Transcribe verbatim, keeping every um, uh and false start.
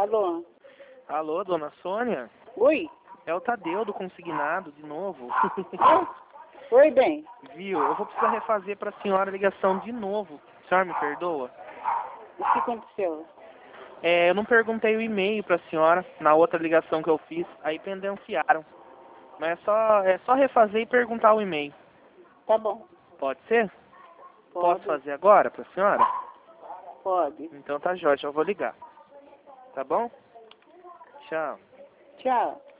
Alô? Alô, dona Sônia? Oi? É o Tadeu do Consignado, de novo. Oi, bem. Viu? Eu vou precisar refazer para a senhora a ligação de novo. A senhora me perdoa? O que aconteceu? É, eu não perguntei o e-mail para a senhora na outra ligação que eu fiz, aí pendenciaram. Mas é só, é só refazer e perguntar o e-mail. Tá bom. Pode ser? Pode. Posso fazer agora para a senhora? Pode. Então tá jóia, eu vou ligar. Tá bom? Tchau. Tchau.